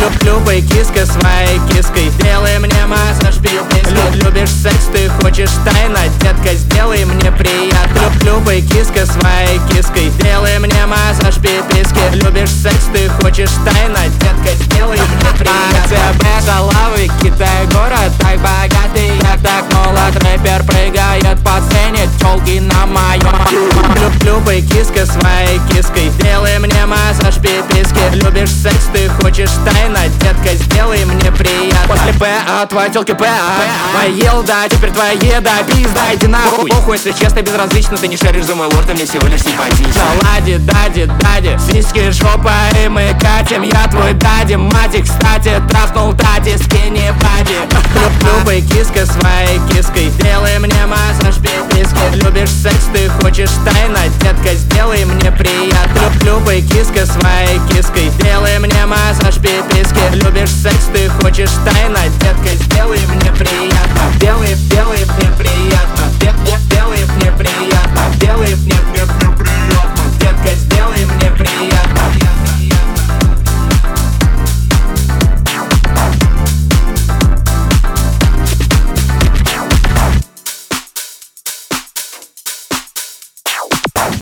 Любой киска своей киской, делай мне массаж пипиской. Любишь секс, ты хочешь тайно, детка, сделай мне приятно. Любой киска своей киской, делай мне массаж пипиской. Любишь секс, ты хочешь тайно, детка, сделай мне приятно. АЦБ, шалавы, Китай, город так богатый, я так молод. Рэпер прыгает по сцене, тёлки на моем. Любой киска своей киской, делай мне массаж пипиской. Любишь секс, ты хочешь тайно, детка, сделай мне приятно. После П от твоей тёлки ПА поел, да, теперь твоя еда, пизда, иди нахуй. Похуй, если честно, безразлично, ты не шаришь за мой лорд, а мне всего лишь симпатично. Лади, дади, сиськи, жопа, и мы катим. Я твой дади, мати, кстати, трахнул тати, скини бади. Любой киска своей киской, делай мне массаж пипиской. Любишь секс, ты хочешь тайно, детка, сделай мне приятно. Любой киска своей киской, делай мне массаж пипиской. Любишь секс, ты хочешь тайно, детка, сделай мне приятно.